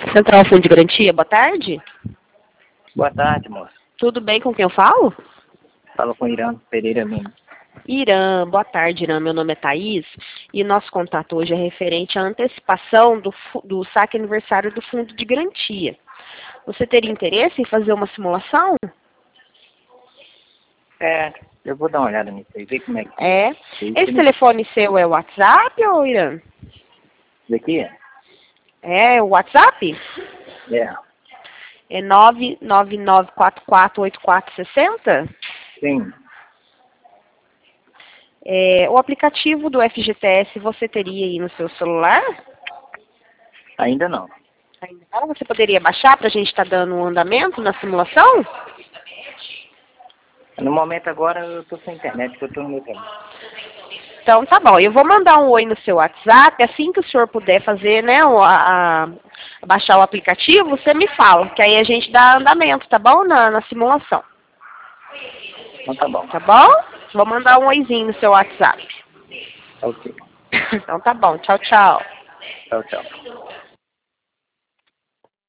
Central Fundo de Garantia, boa tarde. Boa tarde, moça. Tudo bem, com quem eu falo? Fala com Irã Pereira Lima. Irã, boa tarde, Irã. Meu nome é Thaís e nosso contato hoje é referente à antecipação do saque aniversário do Fundo de Garantia. Você teria interesse em fazer uma simulação? Eu vou dar uma olhada nisso aí, ver como é que É. Esse telefone seu é o WhatsApp ou Irã? daqui é? É o WhatsApp? É. É 999448460? Sim. O aplicativo do FGTS você teria aí no seu celular? Ainda não. Ainda não? Você poderia baixar para a gente estar dando um andamento na simulação? No momento agora eu tô sem internet, porque eu tô no meu trabalho. Então tá bom, eu vou mandar um oi no seu WhatsApp, assim que o senhor puder fazer, né, baixar o aplicativo, você me fala, que aí a gente dá andamento, tá bom? Na simulação. Então tá bom. Tá bom? Vou mandar um oizinho no seu WhatsApp. Ok. Então tá bom, tchau, tchau. Tchau, tchau.